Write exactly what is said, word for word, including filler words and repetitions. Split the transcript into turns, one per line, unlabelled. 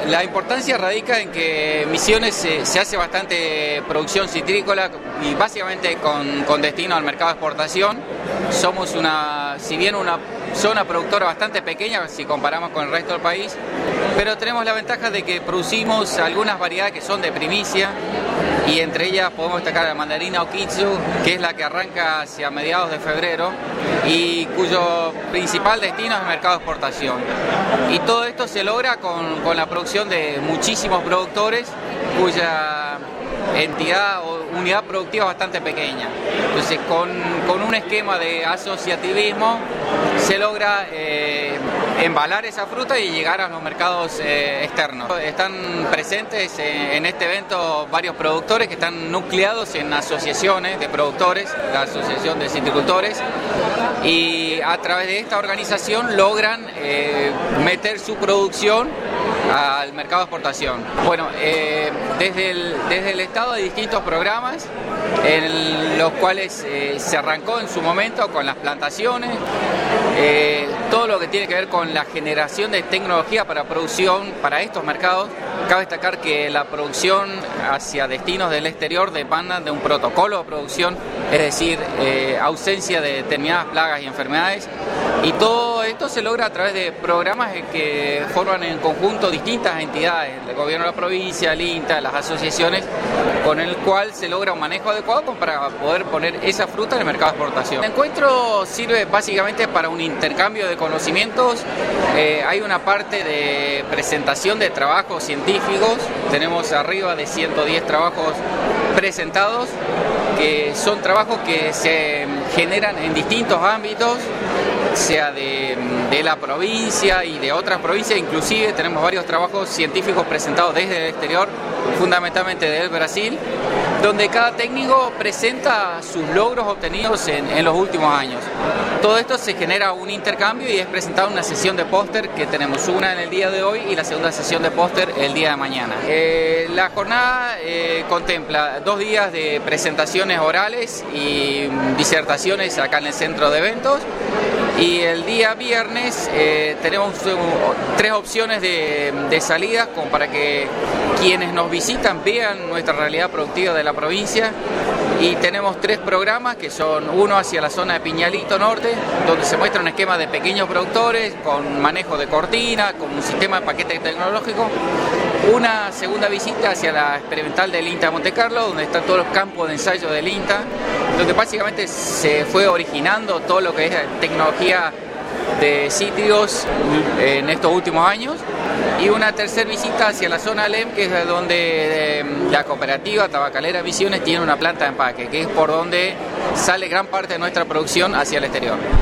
La importancia radica en que Misiones se, se hace bastante producción citrícola y básicamente con, con destino al mercado de exportación. Somos una, si bien una zona productora bastante pequeña si comparamos con el resto del país, pero tenemos la ventaja de que producimos algunas variedades que son de primicia y entre ellas podemos destacar la mandarina Okitsu, que es la que arranca hacia mediados de febrero y cuyo principal destino es el mercado de exportación. Y todo esto se logra con, con la producción de muchísimos productores cuya entidad o unidad productiva bastante pequeña. Entonces, con, con un esquema de asociativismo se logra eh, embalar esa fruta y llegar a los mercados eh, externos. Están presentes eh, en este evento varios productores que están nucleados en asociaciones de productores, la Asociación de Citricultores, y a través de esta organización logran eh, meter su producción al mercado de exportación. Bueno, eh, desde, el, desde el Estado hay distintos programas en los cuales eh, se arrancó en su momento con las plantaciones, eh, todo lo que tiene que ver con la generación de tecnología para producción para estos mercados. Cabe destacar que la producción hacia destinos del exterior demandan de un protocolo de producción, es decir, eh, ausencia de determinadas plagas y enfermedades, y todo esto se logra a través de programas que forman en conjunto distintas entidades, el gobierno de la provincia, el INTA, las asociaciones, con el cual se logra un manejo adecuado para poder poner esa fruta en el mercado de exportación. El encuentro sirve básicamente para un intercambio de conocimientos. Eh, hay una parte de presentación de trabajos científicos, tenemos arriba de ciento diez trabajos presentados, que son trabajos que se generan en distintos ámbitos, sea de, de la provincia y de otras provincias, inclusive tenemos varios trabajos científicos presentados desde el exterior, fundamentalmente del Brasil, donde cada técnico presenta sus logros obtenidos en, en los últimos años. Todo esto se genera un intercambio y es presentado en una sesión de póster que tenemos una en el día de hoy y la segunda sesión de póster el día de mañana. Eh, la jornada eh, contempla dos días de presentaciones orales y disertaciones acá en el centro de eventos. Y el día viernes eh, tenemos uh, tres opciones de, de salidas como para que quienes nos visitan vean nuestra realidad productiva de la provincia. Y tenemos tres programas que son uno hacia la zona de Piñalito Norte, donde se muestra un esquema de pequeños productores con manejo de cortina, con un sistema de paquete tecnológico. Una segunda visita hacia la experimental del INTA Monte Carlo, donde están todos los campos de ensayo del INTA, donde básicamente se fue originando todo lo que es tecnología de cítricos en estos últimos años. Y una tercera visita hacia la zona L E M, que es donde eh, la cooperativa tabacalera Misiones tiene una planta de empaque, que es por donde sale gran parte de nuestra producción hacia el exterior.